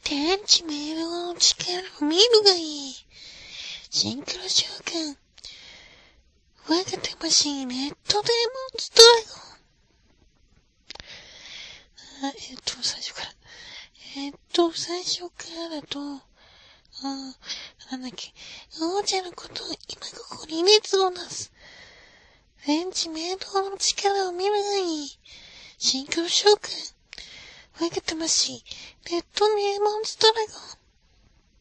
天地明朗の力を見るがいい。シンクロ召喚。我が魂レッドデーモンズドラゴン。最初から。最初からだと、なんだっけ、王者のことを今ここに熱を出す。天地明朗の力を見るがいい。シンクロ召喚。我が魂レッドデーモンズドラゴン。